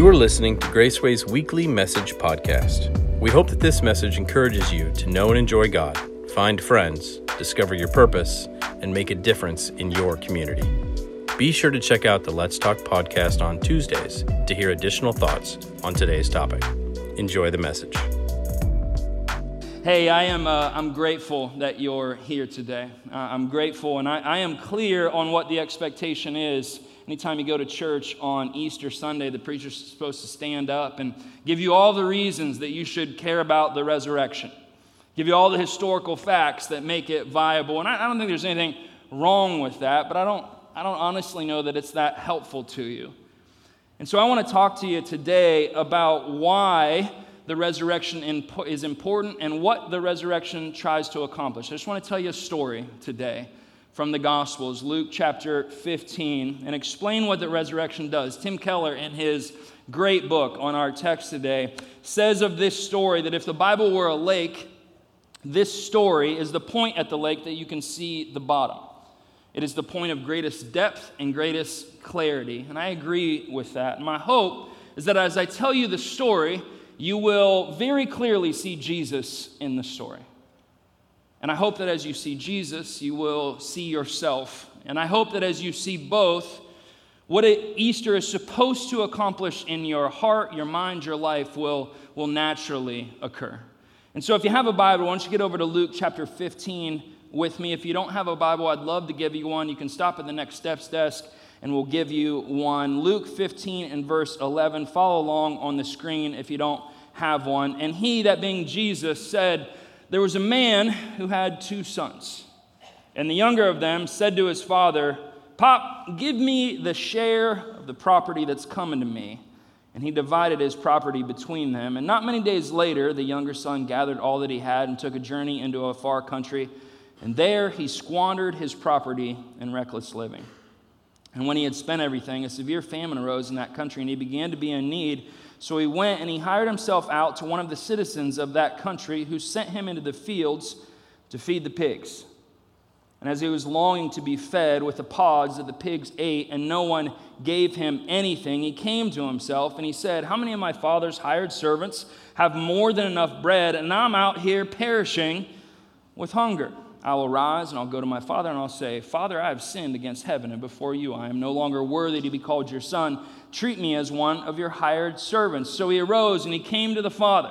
You are listening to Graceway's weekly message podcast. We hope that this message encourages you to know and enjoy God, find friends, discover your purpose, and make a difference in your community. Be sure to check out the Let's Talk podcast on Tuesdays to hear additional thoughts on today's topic. Enjoy the message. Hey, I'm grateful that you're here today. I'm grateful, and I am clear on what the expectation is. Anytime you go to church on Easter Sunday, the preacher's supposed to stand up and give you all the reasons that you should care about the resurrection. Give you all the historical facts that make it viable. And I don't think there's anything wrong with that, but I don't honestly know that it's that helpful to you. And so I want to talk to you today about why the resurrection is important and what the resurrection tries to accomplish. I just want to tell you a story today from the Gospels, Luke chapter 15, and explain what the resurrection does. Tim Keller, in his great book on our text today, says of this story that if the Bible were a lake, this story is the point at the lake that you can see the bottom. It is the point of greatest depth and greatest clarity, and I agree with that. My hope is that as I tell you the story, you will very clearly see Jesus in the story. And I hope that as you see Jesus, you will see yourself. And I hope that as you see both, what Easter is supposed to accomplish in your heart, your mind, your life will naturally occur. And so if you have a Bible, why don't you get over to Luke chapter 15 with me. If you don't have a Bible, I'd love to give you one. You can stop at the Next Steps desk and we'll give you one. Luke 15 and verse 11. Follow along on the screen if you don't have one. And he, that being Jesus, said, "There was a man who had 2 sons. And the younger of them said to his father, 'Pop, give me the share of the property that's coming to me.' And he divided his property between them. And not many days later, the younger son gathered all that he had and took a journey into a far country. And there he squandered his property in reckless living. And when he had spent everything, a severe famine arose in that country, and he began to be in need. So he went and he hired himself out to one of the citizens of that country, who sent him into the fields to feed the pigs. And as he was longing to be fed with the pods that the pigs ate, and no one gave him anything, he came to himself and he said, 'How many of my father's hired servants have more than enough bread, and I'm out here perishing with hunger? I will rise and I'll go to my father and I'll say, Father, I have sinned against heaven and before you. I am no longer worthy to be called your son. Treat me as one of your hired servants.' So he arose and he came to the father.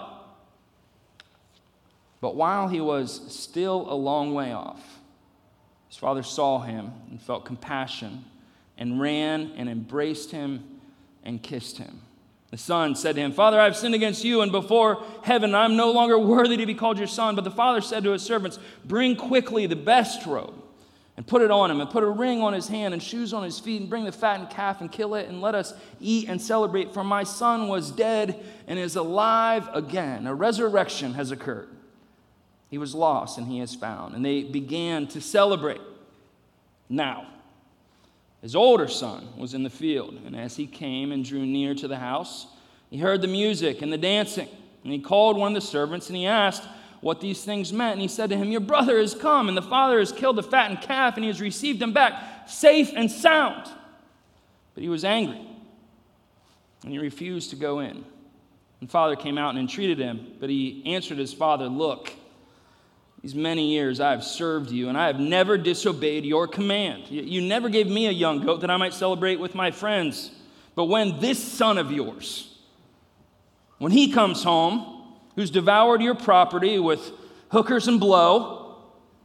But while he was still a long way off, his father saw him and felt compassion and ran and embraced him and kissed him. The son said to him, 'Father, I have sinned against you and before heaven. I am no longer worthy to be called your son.' But the father said to his servants, 'Bring quickly the best robe and put it on him, and put a ring on his hand and shoes on his feet, and bring the fattened calf and kill it, and let us eat and celebrate. For my son was dead and is alive again.' A resurrection has occurred. He was lost and he is found." And they began to celebrate. Now, his older son was in the field, and as he came and drew near to the house, he heard the music and the dancing. And he called one of the servants, and he asked what these things meant. And he said to him, 'Your brother has come, and the father has killed the fattened calf, and he has received him back safe and sound.' But he was angry, and he refused to go in. And the father came out and entreated him, but he answered his father, 'Look, these many years I have served you, and I have never disobeyed your command. You never gave me a young goat that I might celebrate with my friends. But when this son of yours, when he comes home, who's devoured your property with hookers and blow,'"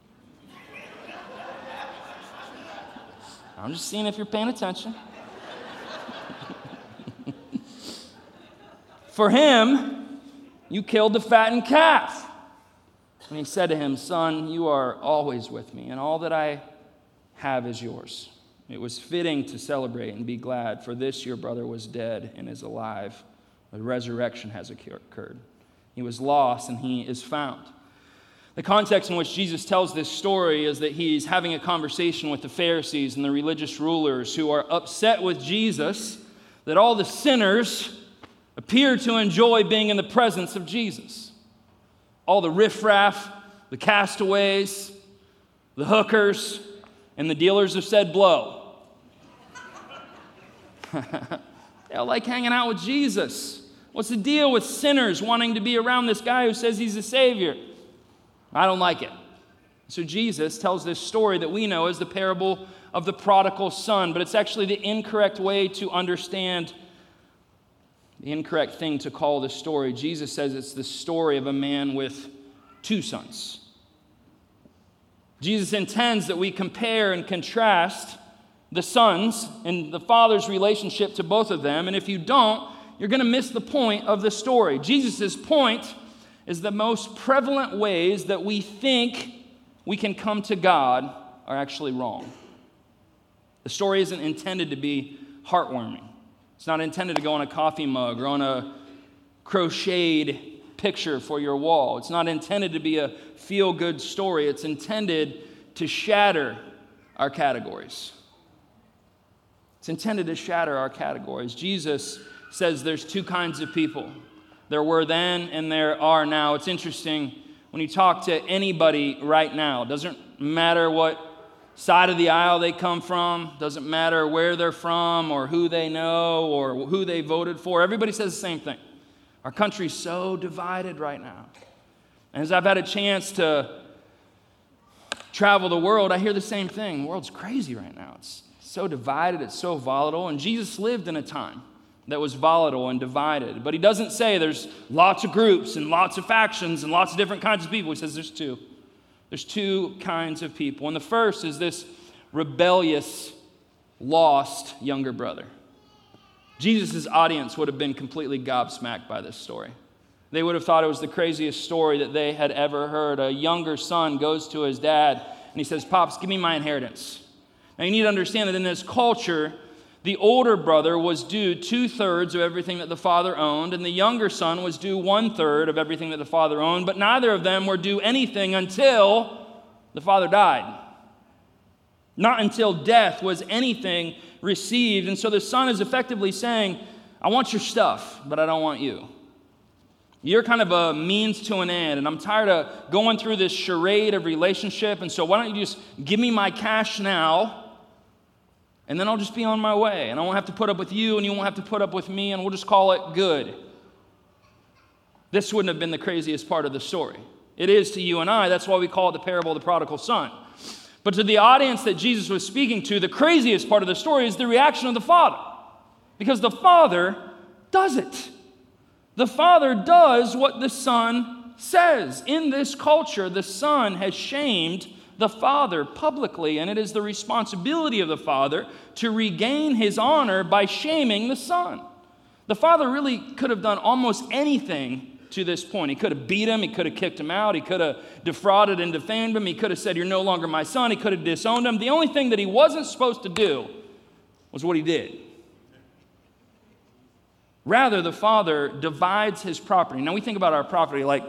I'm just seeing if you're paying attention. "For him, you killed the fattened calf." And he said to him, "Son, you are always with me, and all that I have is yours. It was fitting to celebrate and be glad, for this your brother was dead and is alive. The resurrection has occurred. He was lost and he is found." The context in which Jesus tells this story is that he's having a conversation with the Pharisees and the religious rulers, who are upset with Jesus that all the sinners appear to enjoy being in the presence of Jesus. All the riffraff, the castaways, the hookers, and the dealers of said blow. They all like hanging out with Jesus. What's the deal with sinners wanting to be around this guy who says he's a savior? I don't like it. So Jesus tells this story that we know as the parable of the prodigal son, but it's actually the incorrect way to understand, the incorrect thing to call this story. Jesus says it's the story of a man with two sons. Jesus intends that we compare and contrast the sons and the father's relationship to both of them, and if you don't, you're going to miss the point of the story. Jesus' point is the most prevalent ways that we think we can come to God are actually wrong. The story isn't intended to be heartwarming. It's not intended to go on a coffee mug or on a crocheted picture for your wall. It's not intended to be a feel-good story. It's intended to shatter our categories. It's intended to shatter our categories. Jesus says there's two kinds of people. There were then and there are now. It's interesting when you talk to anybody right now. It doesn't matter what side of the aisle they come from. Doesn't matter where they're from or who they know or who they voted for. Everybody says the same thing. Our country's so divided right now. And as I've had a chance to travel the world, I hear the same thing. The world's crazy right now. It's so divided. It's so volatile. And Jesus lived in a time that was volatile and divided. But he doesn't say there's lots of groups and lots of factions and lots of different kinds of people. He says there's two. There's two kinds of people. And the first is this rebellious, lost younger brother. Jesus' audience would have been completely gobsmacked by this story. They would have thought it was the craziest story that they had ever heard. A younger son goes to his dad and he says, "Pops, give me my inheritance." Now you need to understand that in this culture, the older brother was due 2/3 of everything that the father owned, and the younger son was due 1/3 of everything that the father owned, but neither of them were due anything until the father died. Not until death was anything received. And so the son is effectively saying, I want your stuff, but I don't want you. You're kind of a means to an end, and I'm tired of going through this charade of relationship, and so why don't you just give me my cash now, and then I'll just be on my way, and I won't have to put up with you, and you won't have to put up with me, and we'll just call it good. This wouldn't have been the craziest part of the story. It is to you and I. That's why we call it the parable of the prodigal son. But to the audience that Jesus was speaking to, the craziest part of the story is the reaction of the father. Because the father does it. The father does what the son says. In this culture, the son has shamed the father publicly, and it is the responsibility of the father to regain his honor by shaming the son. The father really could have done almost anything to this point. He could have beat him, he could have kicked him out, he could have defrauded and defamed him, he could have said, "You're no longer my son," he could have disowned him. The only thing that he wasn't supposed to do was what he did. Rather, the father divides his property. Now we think about our property like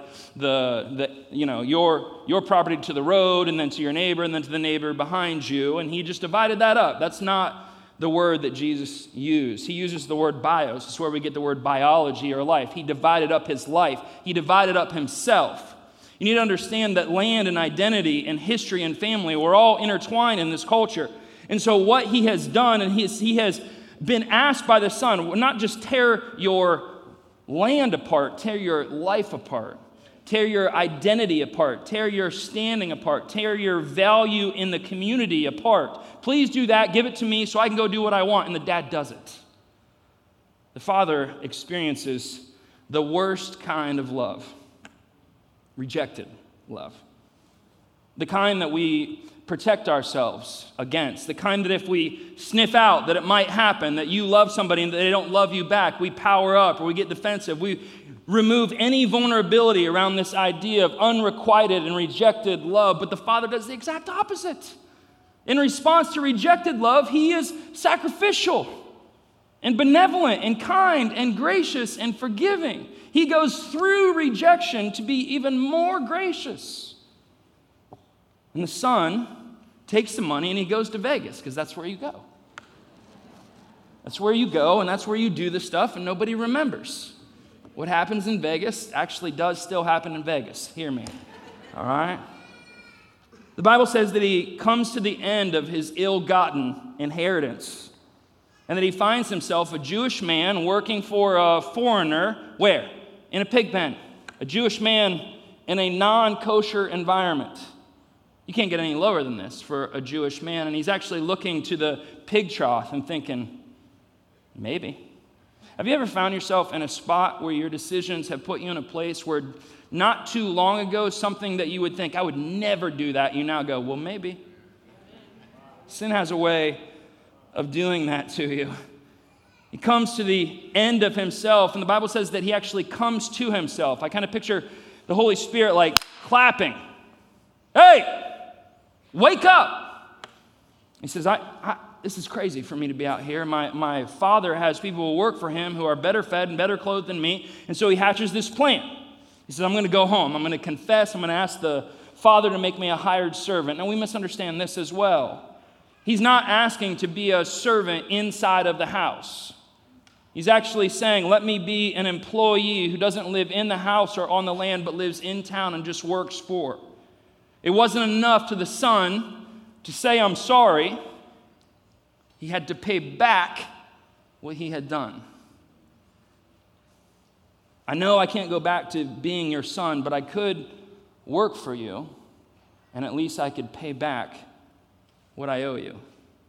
your property to the road, and then to your neighbor, and then to the neighbor behind you, and he just divided that up. That's not the word that Jesus used. He uses the word bios. It's where we get the word biology or life. He divided up his life. He divided up himself. You need to understand that land and identity and history and family were all intertwined in this culture. And so what he has done, and he has been asked by the son, not just tear your land apart, tear your life apart, tear your identity apart, tear your standing apart, tear your value in the community apart. Please do that, give it to me so I can go do what I want. And the dad does it. The father experiences the worst kind of love, rejected love. The kind that we protect ourselves against, the kind that if we sniff out that it might happen, that you love somebody and that they don't love you back, we power up or we get defensive. We remove any vulnerability around this idea of unrequited and rejected love. But the father does the exact opposite. In response to rejected love, he is sacrificial and benevolent and kind and gracious and forgiving. He goes through rejection to be even more gracious. And the son takes the money and he goes to Vegas, because that's where you go. That's where you go, and that's where you do the stuff, and nobody remembers. What happens in Vegas actually does still happen in Vegas. Hear me. All right? The Bible says that he comes to the end of his ill-gotten inheritance. and that he finds himself a Jewish man working for a foreigner, where? In a pig pen. A Jewish man in a non-kosher environment. You can't get any lower than this for a Jewish man. And he's actually looking to the pig trough and thinking, maybe. Have you ever found yourself in a spot where your decisions have put you in a place where not too long ago, something that you would think, I would never do that, you now go, well, maybe. Sin has a way of doing that to you. He comes to the end of himself, and the Bible says that he actually comes to himself. I kind of picture the Holy Spirit like clapping. Hey, wake up. He says, this is crazy for me to be out here. My father has people who work for him who are better fed and better clothed than me, and so he hatches this plan. He says, I'm going to go home. I'm going to confess. I'm going to ask the Father to make me a hired servant. Now, we misunderstand this as well. He's not asking to be a servant inside of the house. He's actually saying, let me be an employee who doesn't live in the house or on the land, but lives in town and just works for. It wasn't enough to the son to say, I'm sorry. He had to pay back what he had done. I know I can't go back to being your son, but I could work for you, and at least I could pay back what I owe you.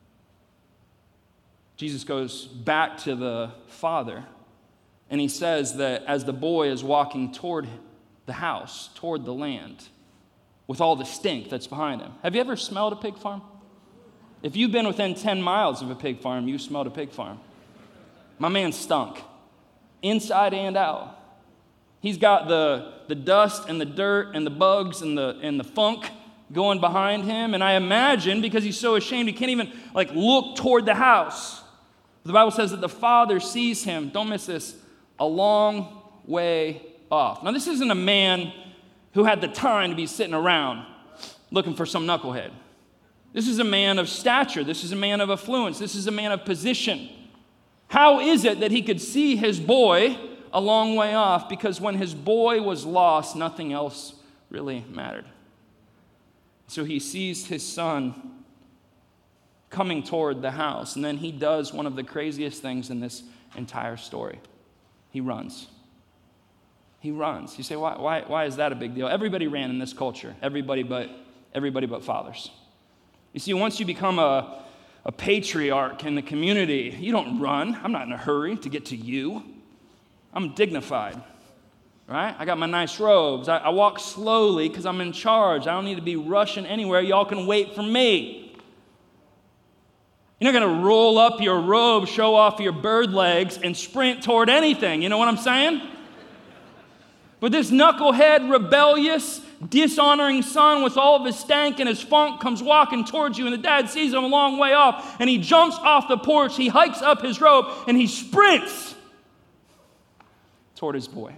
Jesus goes back to the father, and he says that as the boy is walking toward the house, toward the land, with all the stink that's behind him. Have you ever smelled a pig farm? If you've been within 10 miles of a pig farm, you smelled a pig farm. My man stunk, inside and out. He's got the dust and the dirt and the bugs and the funk going behind him. And I imagine, because he's so ashamed, he can't even look toward the house. The Bible says that the father sees him, don't miss this, a long way off. Now, this isn't a man who had the time to be sitting around looking for some knucklehead. This is a man of stature. This is a man of affluence. This is a man of position. How is it that he could see his boy a long way off? Because when his boy was lost, nothing else really mattered. So he sees his son coming toward the house, and then he does one of the craziest things in this entire story. He runs. He runs. You say, why is that a big deal? Everybody ran in this culture. Everybody but fathers. You see, once you become a patriarch in the community, you don't run. I'm not in a hurry to get to you. I'm dignified, right? I got my nice robes. I walk slowly because I'm in charge. I don't need to be rushing anywhere. Y'all can wait for me. You're not going to roll up your robe, show off your bird legs, and sprint toward anything. You know what I'm saying? But this knucklehead, rebellious, dishonoring son with all of his stank and his funk comes walking towards you, and the dad sees him a long way off, and he jumps off the porch, he hikes up his robe, and he sprints toward his boy.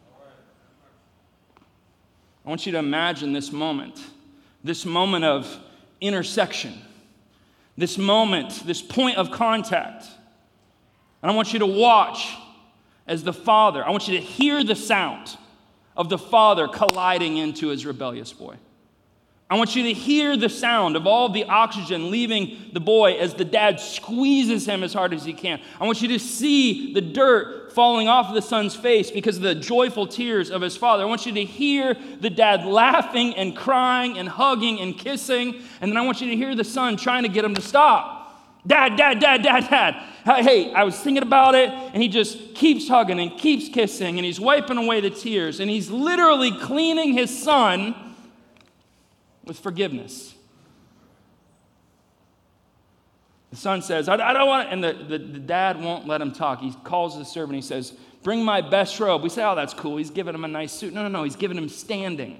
I want you to imagine this moment of intersection, this moment, this point of contact. And I want you to watch as the father, I want you to hear the sound of the father colliding into his rebellious boy. I want you to hear the sound of all the oxygen leaving the boy as the dad squeezes him as hard as he can. I want you to see the dirt falling off of the son's face because of the joyful tears of his father. I want you to hear the dad laughing and crying and hugging and kissing. And then I want you to hear the son trying to get him to stop. Dad. Hey, I was thinking about it, and he just keeps hugging and keeps kissing, and he's wiping away the tears, and he's literally cleaning his son with forgiveness. The son says, I don't want it. And the dad won't let him talk. He calls the servant. He says, bring my best robe. We say, oh, that's cool. He's giving him a nice suit. No. He's giving him standing.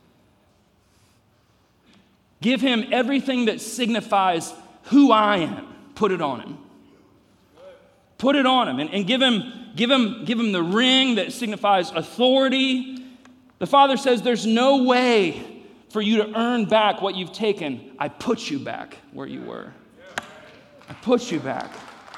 Give him everything that signifies who I am. Put it on him. Put it on him. And give him the ring that signifies authority. The father says, there's no way for you to earn back what you've taken. I put you back where you were. I put you back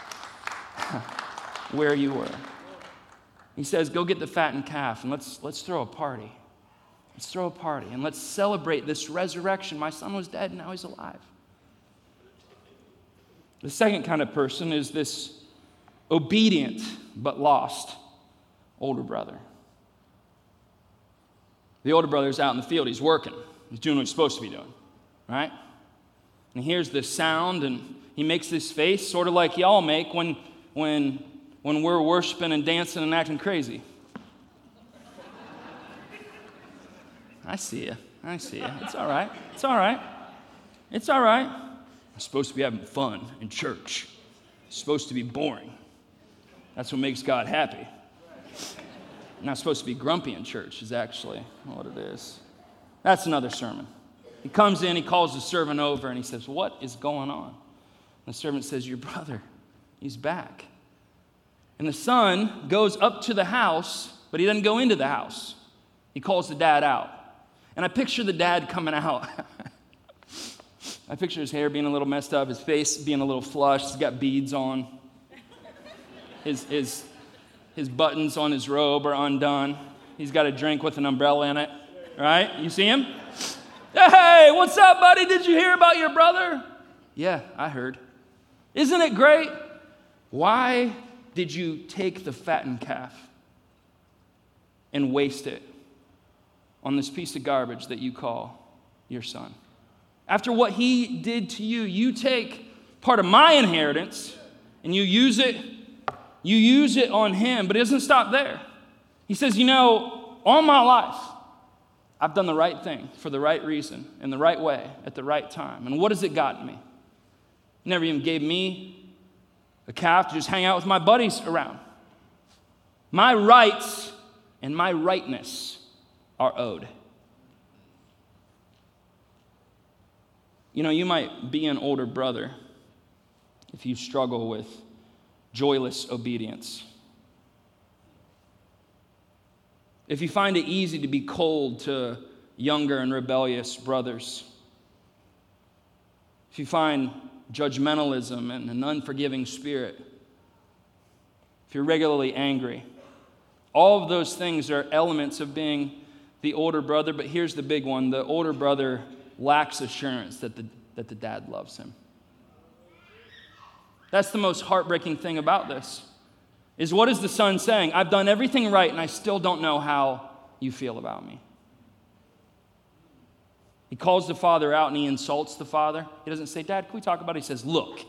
where you were. He says, go get the fattened calf and let's throw a party. Let's throw a party and let's celebrate this resurrection. My son was dead and now he's alive. The second kind of person is this obedient but lost older brother. The older brother's out in the field. He's working. He's doing what he's supposed to be doing, right? And he hears this sound, and he makes this face, sort of like y'all make when we're worshiping and dancing and acting crazy. I see you. It's all right. It's all right. I'm supposed to be having fun in church. It's supposed to be boring. That's what makes God happy. I'm not supposed to be grumpy in church is actually what it is. That's another sermon. He comes in, he calls the servant over, and he says, what is going on? And the servant says, your brother, he's back. And the son goes up to the house, but he doesn't go into the house. He calls the dad out. And I picture the dad coming out. I picture his hair being a little messed up, his face being a little flushed, he's got beads on. His buttons on his robe are undone. He's got a drink with an umbrella in it, right? You see him? Hey, what's up, buddy? Did you hear about your brother? Yeah, I heard. Isn't it great? Why did you take the fattened calf and waste it on this piece of garbage that you call your son? After what he did to you, you take part of my inheritance and you use it on him, but it doesn't stop there. He says, all my life, I've done the right thing for the right reason, in the right way, at the right time. And what has it gotten me? He never even gave me a calf to just hang out with my buddies around. My rights and my rightness are owed. You might be an older brother if you struggle with joyless obedience. If you find it easy to be cold to younger and rebellious brothers. If you find judgmentalism and an unforgiving spirit. If you're regularly angry. All of those things are elements of being the older brother, but here's the big one. The older brother lacks assurance that the dad loves him. That's the most heartbreaking thing about this, is what is the son saying? I've done everything right and I still don't know how you feel about me. He calls the father out and he insults the father. He doesn't say, Dad, can we talk about it? He says, look.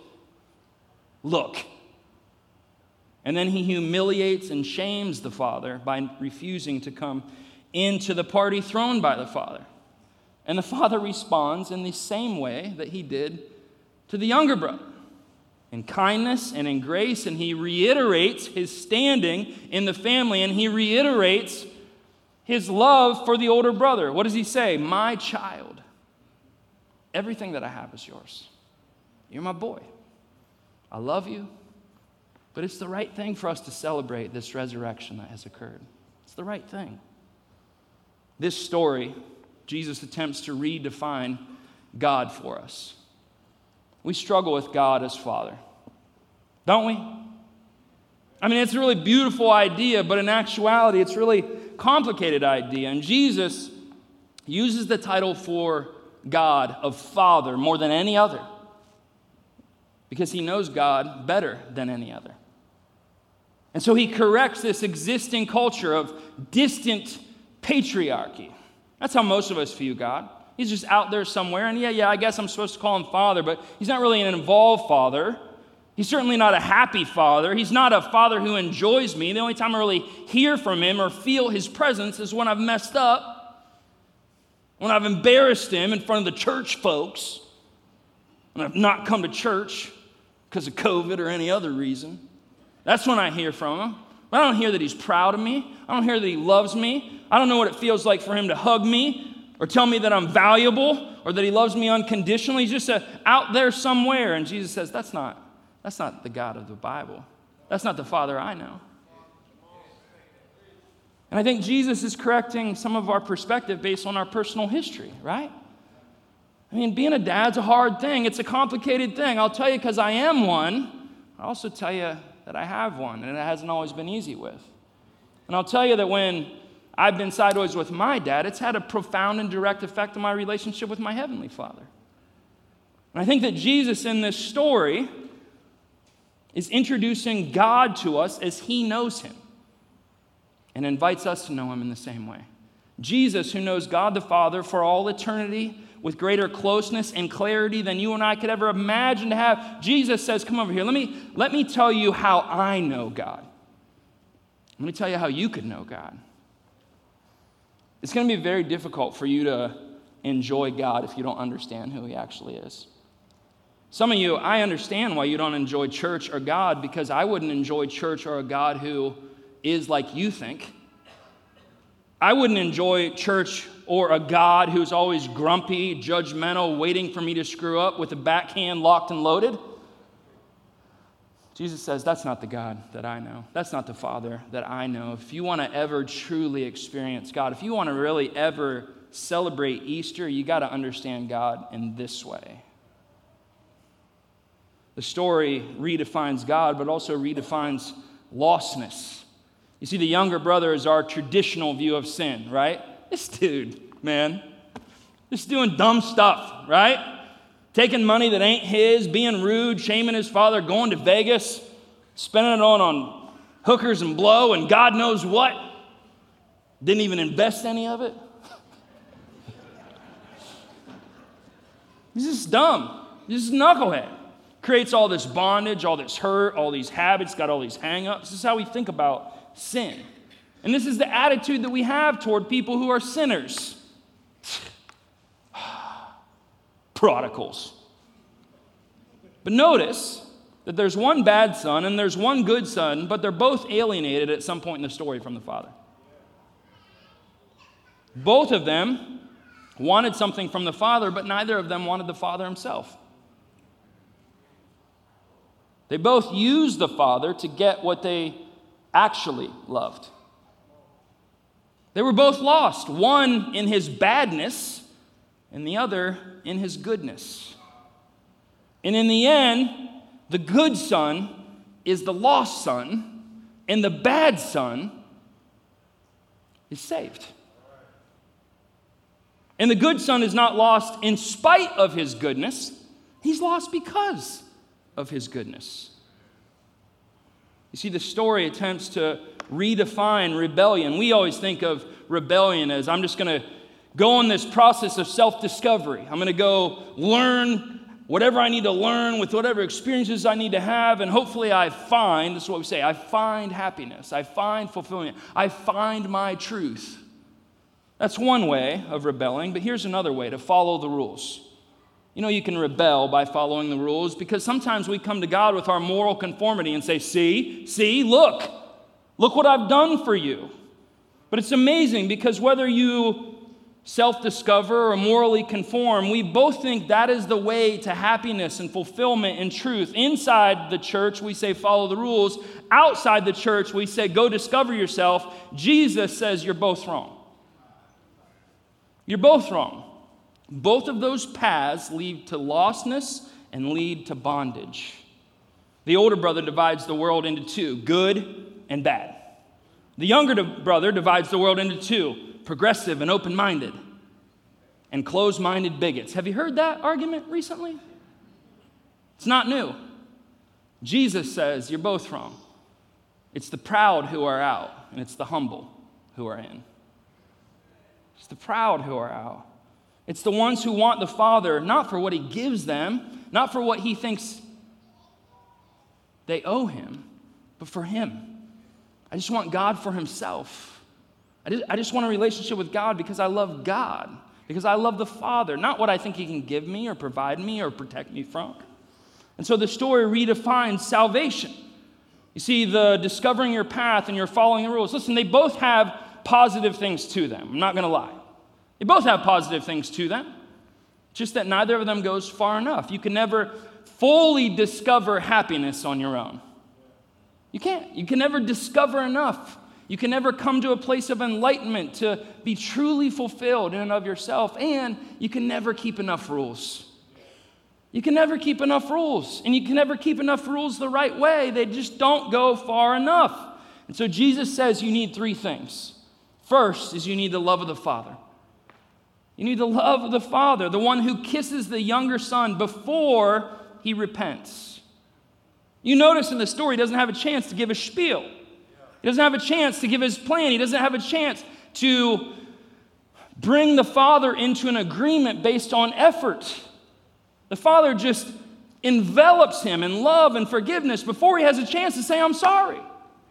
And then he humiliates and shames the father by refusing to come into the party thrown by the father. And the father responds in the same way that he did to the younger brother, in kindness and in grace, and he reiterates his standing in the family, and he reiterates his love for the older brother. What does he say? My child, everything that I have is yours. You're my boy. I love you, but it's the right thing for us to celebrate this resurrection that has occurred. It's the right thing. This story, Jesus attempts to redefine God for us. We struggle with God as Father, don't we? I mean, it's a really beautiful idea, but in actuality, it's a really complicated idea. And Jesus uses the title for God of Father more than any other because he knows God better than any other. And so he corrects this existing culture of distant patriarchy. That's how most of us view God. He's just out there somewhere, and I guess I'm supposed to call him Father, but he's not really an involved father. He's certainly not a happy father. He's not a father who enjoys me. The only time I really hear from him or feel his presence is when I've messed up, when I've embarrassed him in front of the church folks, when I've not come to church because of COVID or any other reason. That's when I hear from him. But I don't hear that he's proud of me. I don't hear that he loves me. I don't know what it feels like for him to hug me or tell me that I'm valuable or that he loves me unconditionally. He's just out there somewhere. And Jesus says, that's not the God of the Bible. That's not the Father I know. And I think Jesus is correcting some of our perspective based on our personal history, right? I mean, being a dad's a hard thing. It's a complicated thing. I'll tell you because I am one. I'll also tell you that I have one, and it hasn't always been easy with. And I'll tell you that when I've been sideways with my dad, it's had a profound and direct effect on my relationship with my Heavenly Father. And I think that Jesus in this story is introducing God to us as he knows him and invites us to know him in the same way. Jesus, who knows God the Father for all eternity with greater closeness and clarity than you and I could ever imagine to have, Jesus says, come over here, let me tell you how I know God. Let me tell you how you could know God. It's going to be very difficult for you to enjoy God if you don't understand who he actually is. Some of you, I understand why you don't enjoy church or God, because I wouldn't enjoy church or a God who is like you think. I wouldn't enjoy church or a God who's always grumpy, judgmental, waiting for me to screw up with a backhand locked and loaded. Jesus says, that's not the God that I know. That's not the Father that I know. If you want to ever truly experience God, if you want to really ever celebrate Easter, you got to understand God in this way. The story redefines God, but also redefines lostness. You see, the younger brother is our traditional view of sin, right? This dude, man, just doing dumb stuff, right? Taking money that ain't his, being rude, shaming his father, going to Vegas, spending it on hookers and blow and God knows what. Didn't even invest any of it. He's just dumb. He's just a knucklehead. Creates all this bondage, all this hurt, all these habits, got all these hang-ups. This is how we think about sin. And this is the attitude that we have toward people who are sinners. Prodigals. But notice that there's one bad son and there's one good son, but they're both alienated at some point in the story from the father. Both of them wanted something from the father, but neither of them wanted the father himself. They both used the father to get what they actually loved. They were both lost, one in his badness and the other in his goodness. And in the end, the good son is the lost son, and the bad son is saved. And the good son is not lost in spite of his goodness. He's lost because of his goodness. You see, the story attempts to redefine rebellion. We always think of rebellion as I'm just going to go on this process of self-discovery. I'm going to go learn whatever I need to learn with whatever experiences I need to have, and hopefully I find, this is what we say, I find happiness, I find fulfillment, I find my truth. That's one way of rebelling, but here's another way, to follow the rules. You know, you can rebel by following the rules because sometimes we come to God with our moral conformity and say, see, look what I've done for you. But it's amazing because whether you self-discover or morally conform, we both think that is the way to happiness and fulfillment and truth. Inside the church, we say follow the rules. Outside the church, we say go discover yourself. Jesus says you're both wrong. You're both wrong. Both of those paths lead to lostness and lead to bondage. The older brother divides the world into two, good and bad. The younger brother divides the world into two, progressive and open-minded, and closed-minded bigots. Have you heard that argument recently? It's not new. Jesus says you're both wrong. It's the proud who are out, and it's the humble who are in. It's the proud who are out. It's the ones who want the Father, not for what he gives them, not for what he thinks they owe him, but for him. I just want God for himself. I just want a relationship with God because I love God, because I love the Father, not what I think he can give me or provide me or protect me from. And so the story redefines salvation. You see, the discovering your path and you're following the rules. Listen, they both have positive things to them. I'm not going to lie. They both have positive things to them, just that neither of them goes far enough. You can never fully discover happiness on your own. You can't. You can never discover enough. You can never come to a place of enlightenment to be truly fulfilled in and of yourself, and you can never keep enough rules. You can never keep enough rules, and you can never keep enough rules the right way. They just don't go far enough. And so Jesus says you need three things. First is you need the love of the Father. You need the love of the Father, the one who kisses the younger son before he repents. You notice in the story, he doesn't have a chance to give a spiel. He doesn't have a chance to give his plan. He doesn't have a chance to bring the father into an agreement based on effort. The father just envelops him in love and forgiveness before he has a chance to say, I'm sorry.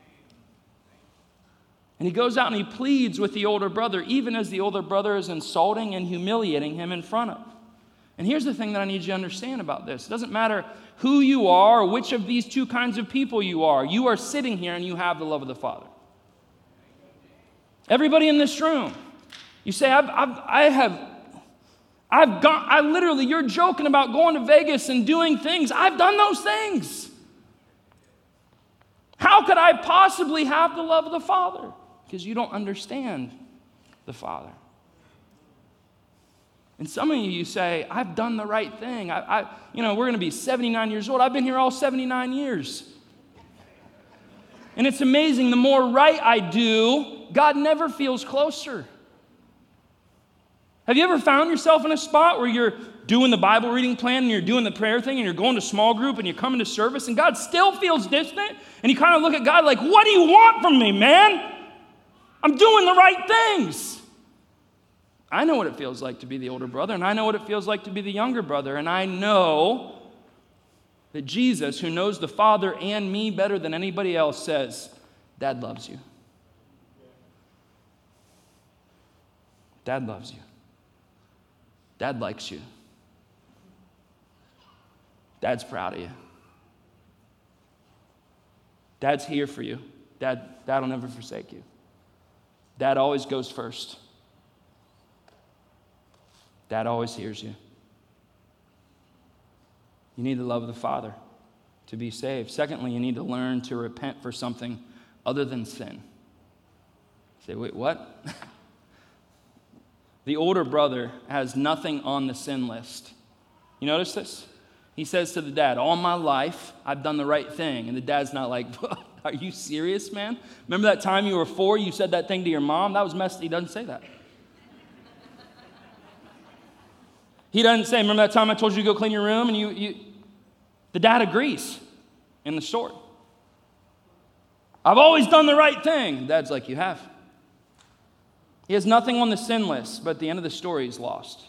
And he goes out and he pleads with the older brother, even as the older brother is insulting and humiliating him in front of. And here's the thing that I need you to understand about this. It doesn't matter who you are or which of these two kinds of people you are. You are sitting here and you have the love of the Father. Everybody in this room, you say, you're joking about going to Vegas and doing things. I've done those things. How could I possibly have the love of the Father? Because you don't understand the Father. And some of you say, I've done the right thing. We're going to be 79 years old. I've been here all 79 years. And it's amazing, the more right I do, God never feels closer. Have you ever found yourself in a spot where you're doing the Bible reading plan and you're doing the prayer thing and you're going to small group and you're coming to service and God still feels distant? And you kind of look at God like, what do you want from me, man? I'm doing the right things. I know what it feels like to be the older brother, and I know what it feels like to be the younger brother, and I know that Jesus, who knows the Father and me better than anybody else, says, Dad loves you. Dad loves you. Dad likes you. Dad's proud of you. Dad's here for you. Dad will never forsake you. Dad always goes first. Dad always hears you. You need the love of the Father to be saved. Secondly, you need to learn to repent for something other than sin. Say, wait, what? The older brother has nothing on the sin list. You notice this? He says to the dad, all my life, I've done the right thing. And the dad's not like, are you serious, man? Remember that time you were 4, you said that thing to your mom? That was messed. He doesn't say that. He doesn't say, remember that time I told you to go clean your room? And you the dad agrees in the story. I've always done the right thing. The dad's like, you have. He has nothing on the sin list, but at the end of the story, he's lost.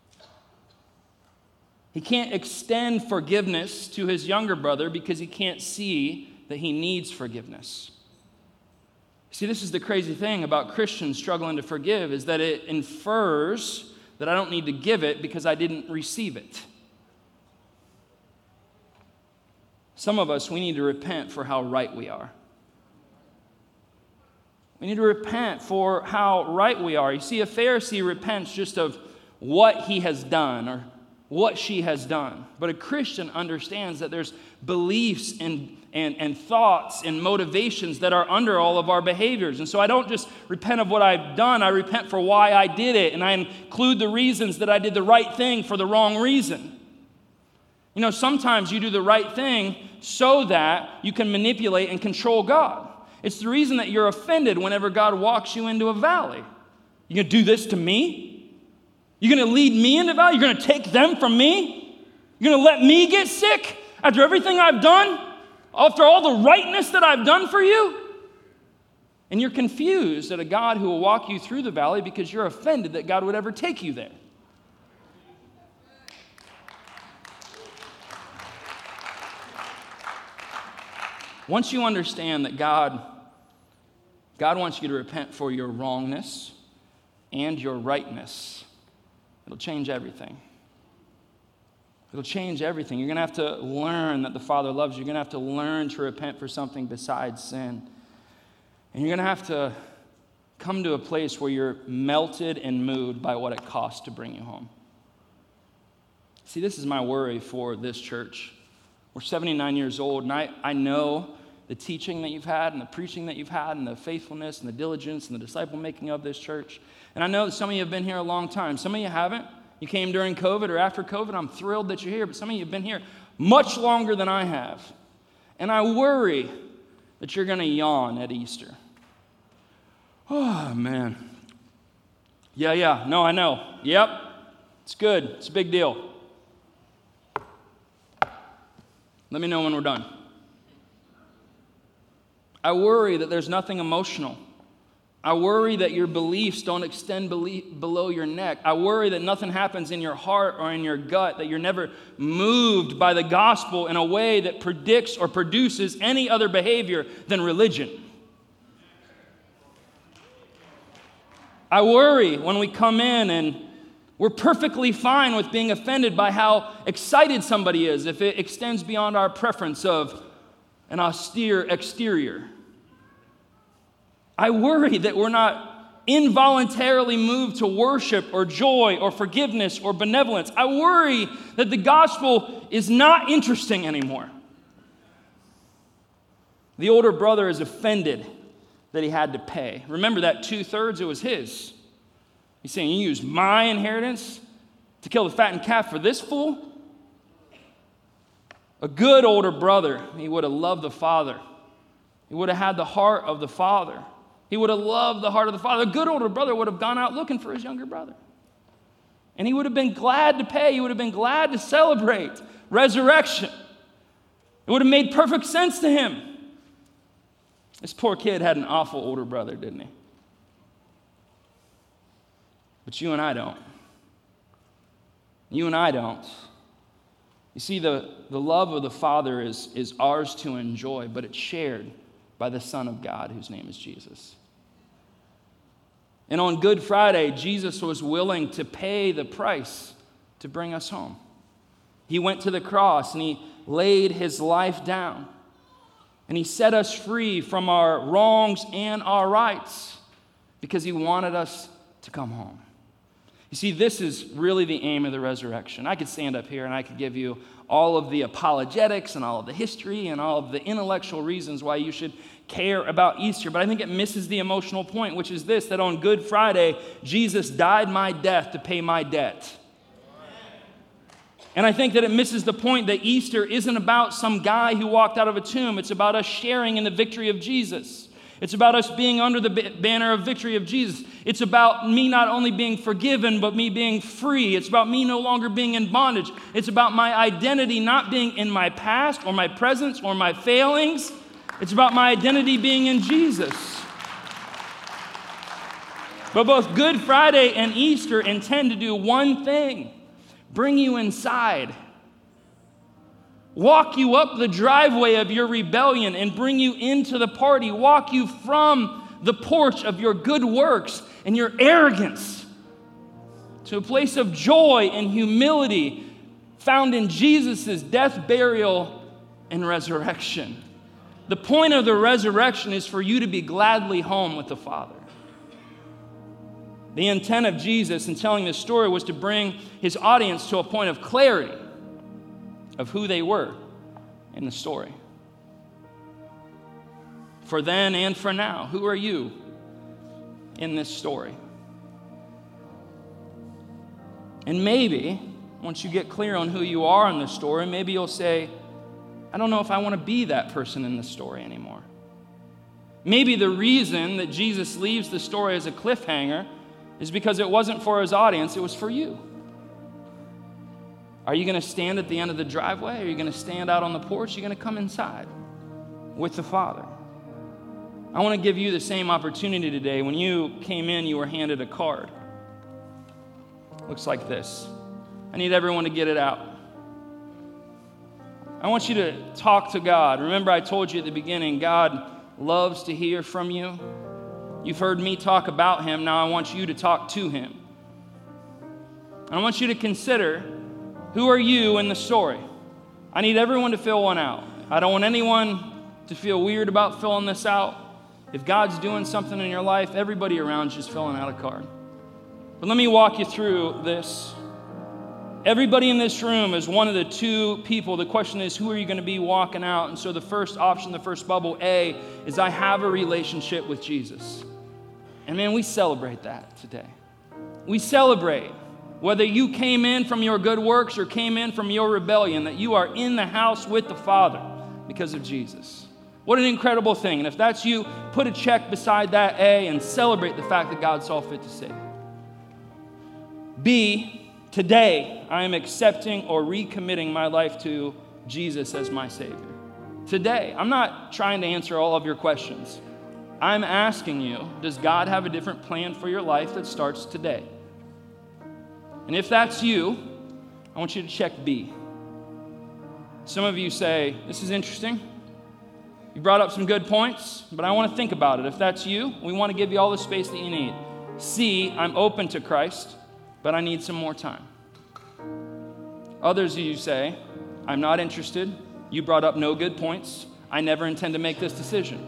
He can't extend forgiveness to his younger brother because he can't see that he needs forgiveness. See, this is the crazy thing about Christians struggling to forgive, is that it infers that I don't need to give it because I didn't receive it. Some of us, we need to repent for how right we are. We need to repent for how right we are. You see, a Pharisee repents just of what he has done or what she has done. But a Christian understands that there's beliefs and thoughts and motivations that are under all of our behaviors. And so I don't just repent of what I've done, I repent for why I did it, and I include the reasons that I did the right thing for the wrong reason. You know, sometimes you do the right thing so that you can manipulate and control God. It's the reason that you're offended whenever God walks you into a valley. You gonna do this to me? You're gonna lead me into valley? You're gonna take them from me? You're gonna let me get sick after everything I've done? After all the rightness that I've done for you? And you're confused at a God who will walk you through the valley because you're offended that God would ever take you there. Once you understand that God wants you to repent for your wrongness and your rightness, it'll change everything. It'll change everything. You're going to have to learn that the Father loves you. You're going to have to learn to repent for something besides sin. And you're going to have to come to a place where you're melted and moved by what it costs to bring you home. See, this is my worry for this church. We're 79 years old, and I know the teaching that you've had and the preaching that you've had and the faithfulness and the diligence and the disciple making of this church. And I know that some of you have been here a long time. Some of you haven't. You came during COVID or after COVID. I'm thrilled that you're here, but some of you have been here much longer than I have. And I worry that you're going to yawn at Easter. Oh, man. Yeah. No, I know. Yep. It's good. It's a big deal. Let me know when we're done. I worry that there's nothing emotional. I worry that your beliefs don't extend below your neck. I worry that nothing happens in your heart or in your gut, that you're never moved by the gospel in a way that predicts or produces any other behavior than religion. I worry when we come in and we're perfectly fine with being offended by how excited somebody is if it extends beyond our preference of an austere exterior. I worry that we're not involuntarily moved to worship or joy or forgiveness or benevolence. I worry that the gospel is not interesting anymore. The older brother is offended that he had to pay. Remember that 2/3, it was his. He's saying, you use my inheritance to kill the fattened calf for this fool? A good older brother, he would have loved the father. He would have had the heart of the father. He would have loved the heart of the father. A good older brother would have gone out looking for his younger brother. And he would have been glad to pay. He would have been glad to celebrate resurrection. It would have made perfect sense to him. This poor kid had an awful older brother, didn't he? But you and I don't. You and I don't. You see, the love of the Father is ours to enjoy, but it's shared by the Son of God, whose name is Jesus. And on Good Friday, Jesus was willing to pay the price to bring us home. He went to the cross and he laid his life down. And he set us free from our wrongs and our rights because he wanted us to come home. You see, this is really the aim of the resurrection. I could stand up here and I could give you all of the apologetics and all of the history and all of the intellectual reasons why you should care about Easter, but I think it misses the emotional point, which is this, that on Good Friday, Jesus died my death to pay my debt. And I think that it misses the point that Easter isn't about some guy who walked out of a tomb. It's about us sharing in the victory of Jesus. It's about us being under the banner of victory of Jesus. It's about me not only being forgiven, but me being free. It's about me no longer being in bondage. It's about my identity not being in my past or my presence or my failings. It's about my identity being in Jesus. But both Good Friday and Easter intend to do one thing: bring you inside. Walk you up the driveway of your rebellion and bring you into the party. Walk you from the porch of your good works and your arrogance to a place of joy and humility found in Jesus' death, burial, and resurrection. The point of the resurrection is for you to be gladly home with the Father. The intent of Jesus in telling this story was to bring his audience to a point of clarity of who they were in the story. For then and for now, who are you in this story? And maybe, once you get clear on who you are in this story, maybe you'll say, I don't know if I want to be that person in this story anymore. Maybe the reason that Jesus leaves the story as a cliffhanger is because it wasn't for his audience, it was for you. Are you going to stand at the end of the driveway? Are you going to stand out on the porch? Are you going to come inside with the Father? I want to give you the same opportunity today. When you came in, you were handed a card. Looks like this. I need everyone to get it out. I want you to talk to God. Remember, I told you at the beginning, God loves to hear from you. You've heard me talk about him. Now I want you to talk to him. I want you to consider, who are you in the story? I need everyone to fill one out. I don't want anyone to feel weird about filling this out. If God's doing something in your life, everybody around you is filling out a card. But let me walk you through this. Everybody in this room is one of the two people. The question is, who are you going to be walking out? And so the first option, the first bubble, A, is I have a relationship with Jesus. And man, we celebrate that today. We celebrate whether you came in from your good works or came in from your rebellion, that you are in the house with the Father because of Jesus. What an incredible thing. And if that's you, put a check beside that A and celebrate the fact that God saw fit to save. B, today I am accepting or recommitting my life to Jesus as my Savior. today. I'm not trying to answer all of your questions. I'm asking you, does God have a different plan for your life that starts today? And if that's you, I want you to check B. Some of you say, this is interesting. You brought up some good points, but I want to think about it. If that's you, we want to give you all the space that you need. C, I'm open to Christ, but I need some more time. Others of you say, I'm not interested. You brought up no good points. I never intend to make this decision.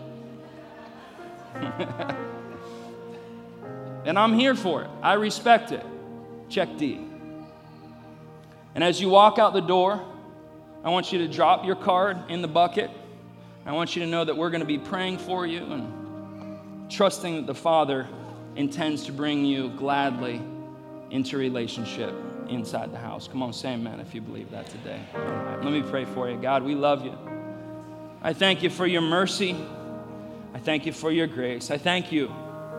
And I'm here for it. I respect it. Check D. And as you walk out the door, I want you to drop your card in the bucket. I want you to know that we're going to be praying for you and trusting that the Father intends to bring you gladly into relationship inside the house. Come on, say amen if you believe that today. All right, let me pray for you. God, we love you. I thank you for your mercy. I thank you for your grace. I thank you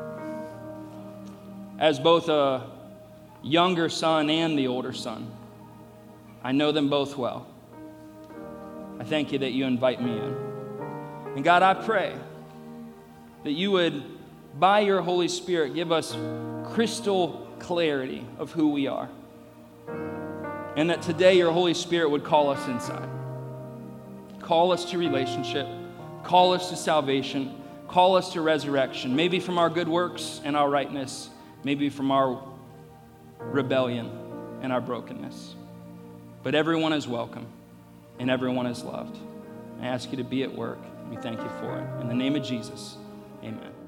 as both a younger son and the older son. I know them both well. I thank you that you invite me in. And God, I pray that you would, by your Holy Spirit, give us crystal clarity of who we are. And that today your Holy Spirit would call us inside. Call us to relationship. Call us to salvation. Call us to resurrection. Maybe from our good works and our rightness. Maybe from our rebellion and our brokenness. But everyone is welcome and everyone is loved. I ask you to be at work. We thank you for it. In the name of Jesus, amen.